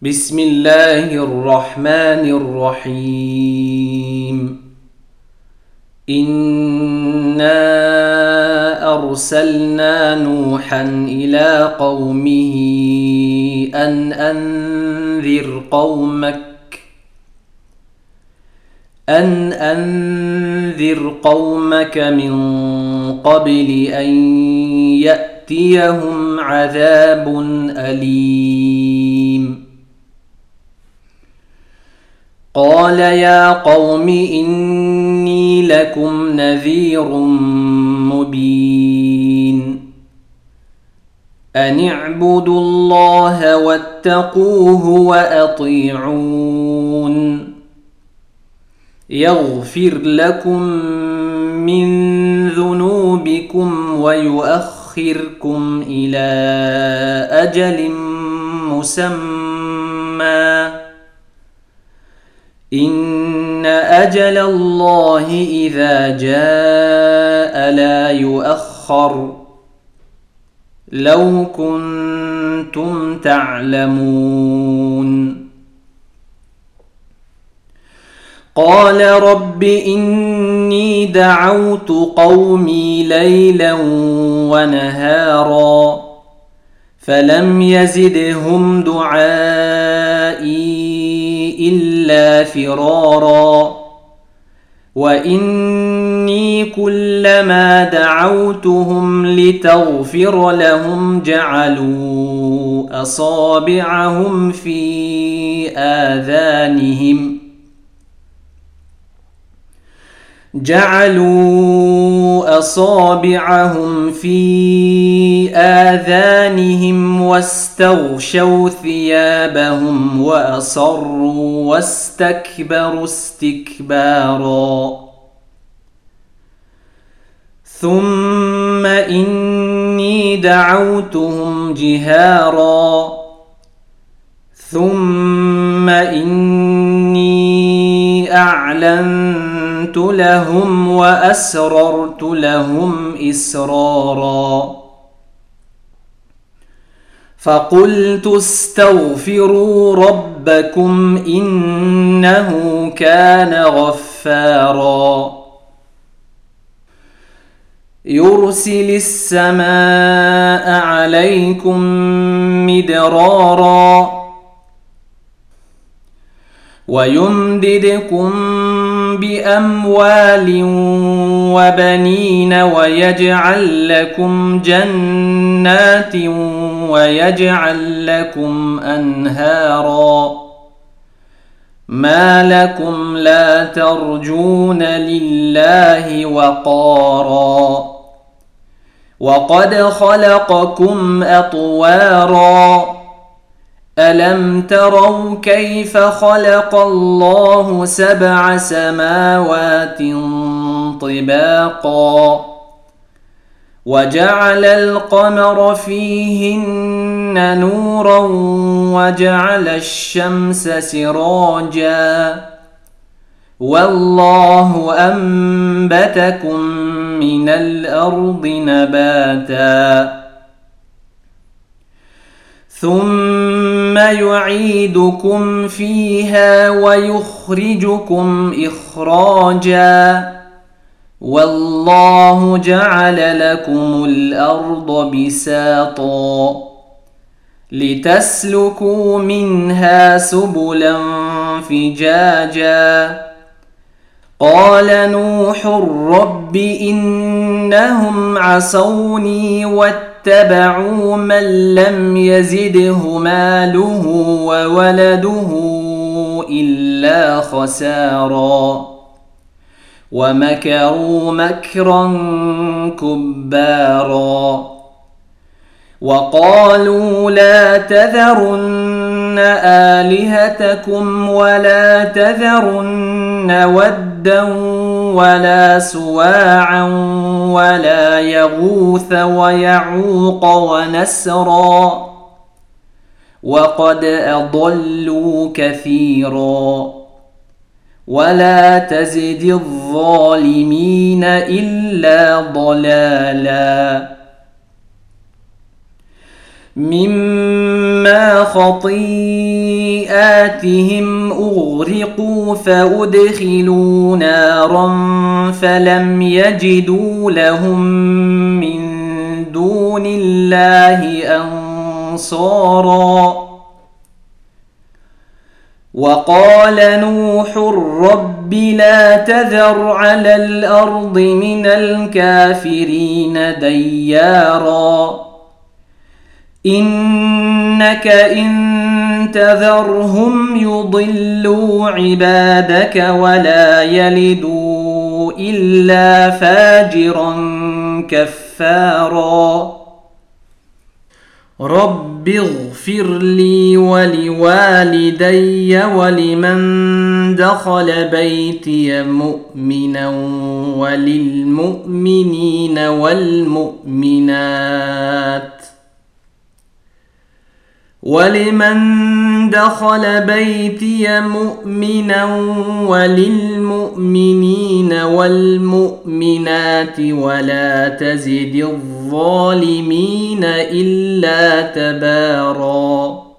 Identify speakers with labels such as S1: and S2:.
S1: بسم الله الرحمن الرحيم. إنا أرسلنا نوحا إلى قومه أن أنذر قومك من قبل أن يأتيهم عذاب أليم. قال يا قوم إني لكم نذير مبين. أن اعبدوا الله واتقوه وأطيعون. يغفر لكم من ذنوبكم ويؤخركم إلى أجل مسمى. إن أجل الله إذا جاء لا يؤخر. لو كنتم تعلمون. قال رب إني دعوت قومي ليلا ونهارا فلم يزدهم دعائي إلا فرارا. وإني كلما دعوتهم لتغفر لهم جعلوا أصابعهم في آذانهم واستغشوا ثيابهم وأصروا واستكبروا استكبارا. ثم إني دعوتهم جهارا ثم إني أعلنت لهم وأسررت لهم إسرارا. فقلت استغفروا ربكم إنه كان غفارا. يرسل السماء عليكم مدرارا ويمددكم بأموال وبنين ويجعل لكم جنات ويجعل لكم أنهارا. ما لكم لا ترجون لله وقارا وقد خلقكم أطوارا. ألم تروا كيف خلق الله 7 سماوات طباقا وجعل القمر فيهن نورا وجعل الشمس سراجا. والله أنبتكم من الأرض نباتا. ثم يعيدكم فيها ويخرجكم إخراجا. والله جعل لكم الأرض بساطا لتسلكوا منها سبلا فجاجا. قال نوح رب إنهم عصوني واتبعوا من لم يزده ماله وولده إلا خسارا. ومكروا مكرا كبارا. وقالوا لا تذرن آلهتكم ولا تذرن ودا ولا سواعا ولا يغوث ويعوق ونسرا وقد أضلوا كثيرا. ولا تزد الظالمين إلا ضلالا. مما خطيئاتهم أغرقوا فأدخلوا نارا فلم يجدوا لهم من دون الله أنصارا. وقال نوح رب لا تذر على الأرض من الكافرين ديارا إنك إن تذرهم يضلوا عبادك ولا يلدوا إلا فاجرا كفارا. رب اغفر لي ولوالدي ولمن دخل بيتي مؤمنا وللمؤمنين والمؤمنات ولا تزد الظالمين إلا تباراً.